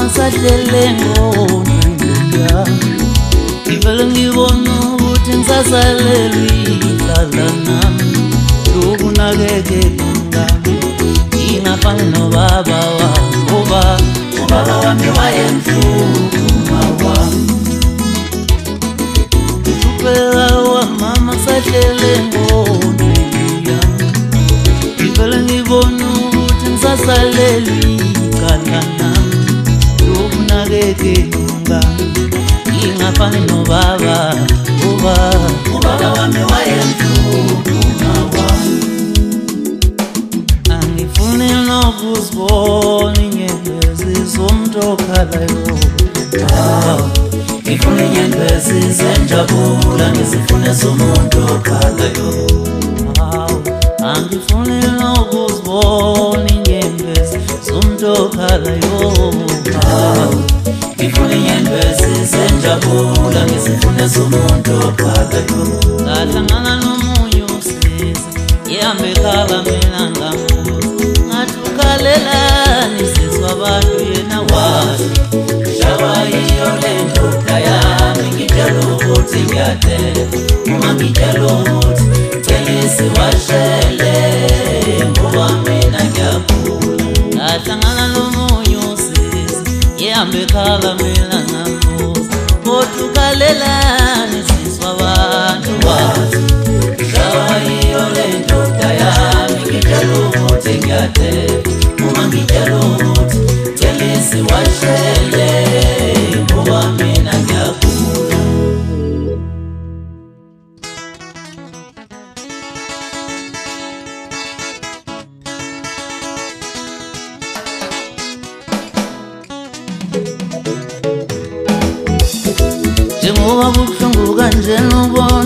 sahlele ngqondweni yami ngivele ngibona ukuthi ngisasalelwe idlala nami lokunakekela umngane ingafani nobaba wami ngoba ubaba wami wayemhlupha wami ngihlupheka wamama sahlele ngqondweni yami ngivele ngibona ukuthi ngisasalelwe idlala nami lokunakekela umngane ingafani nobaba ubaba wami wayemhlupha wami angifuni nokuzibona inyembezi zomuntu okhalayo ngifuna inyembezi zenjabula ngizifune zomuntu okhalayo angifuni nokuzibona inyembezi zomuntu okhalayo ngifuna inyembezi zenjabula ngizifune zomuntu okhalayo ngahlangana nomunye usiza yehambe khala mina ngamuza ngathi ukhalelani sizwa abantu yena wazi shawa yiyo le ndoda yami ngitshela ukuthi ngiyadela uma ngitshela ukuthi celisi washele ngoba mina ngiyagula ngahlangana nomunye usiza yehambe khala mina ngamuza kodwa ukhalelani sizwa abantu wazi shawa yiyo le ndoda yami ngitshela ukuthi ngiyadela uma ngitshela ukuthi celisi washele ngoba mina ngiyagula njengoba kubuhlungu kanjena ubona